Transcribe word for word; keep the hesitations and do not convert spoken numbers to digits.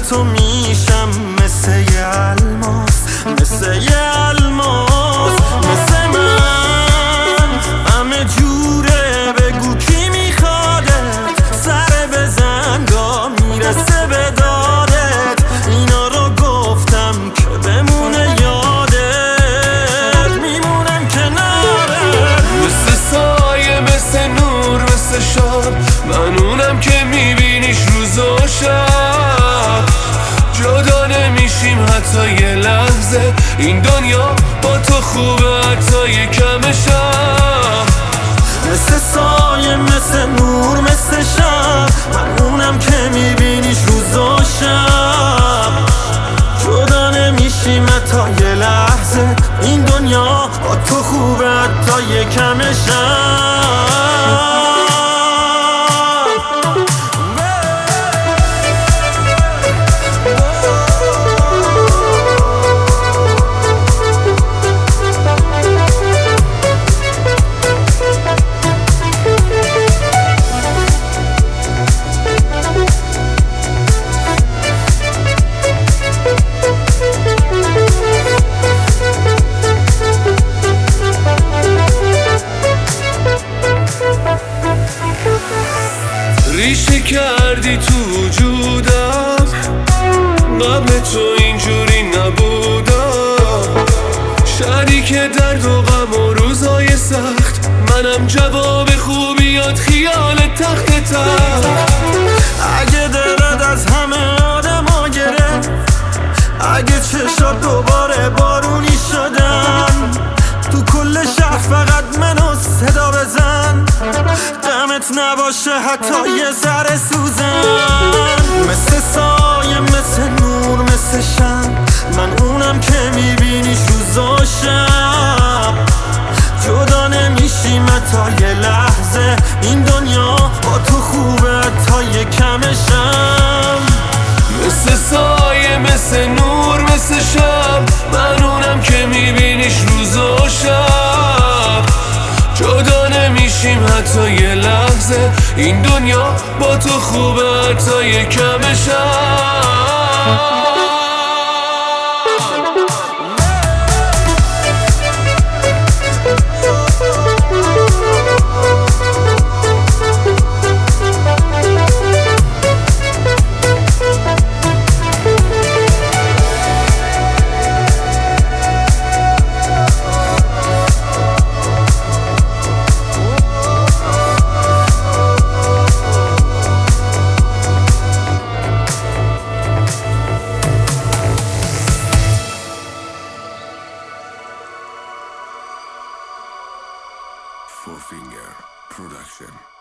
تو میشم مثل یه الماس، مثل یه الماس، مثل من همه جوره. بگو کی میخوادت، سر بزن تا میرسه به دادت. اینا رو گفتم که بمونه یادت، میمونم کنارت. مثل سایه، مثل نور، مثل شب، من اونم که میبینیش روز و شب. جدا نمیشیم حتی یه لحظه، این دنیا با تو خوبه حتی یه کم شب. مثل سایه، مثل نور، مثل شب، من اونم که میبینیش روز و شب. جدا نمیشیم حتی یه لحظه، این دنیا با تو خوبه حتی یه کم شب. ریشه کردی تو وجودم، قبل تو اینجوری نبودم. شریک درد و غم و روزای سخت، منم جواب خوبیات خیال تخت تخت. اگه دلت از همه آدم ها گرفت، اگه چشات دوباره بارونی شدن، تو کل شهر فقط منو صدا بزن. غمت نباشه حتی یه ذره سوزن. مثل سایه، مثل نور، مثل شب، من اونم که میبینیش روز و شب. جدا نمیشیم حتی یه لحظه، این دنیا با تو خوبه حتی یه کم شب. مثل سایه، مثل نور، مثل شب، من اونم که میبینیش روز و شب. جدا نمیشیم حتی یه لحظه، این دنیا با تو خوبه حتی یه کم شب. Four Finger Production.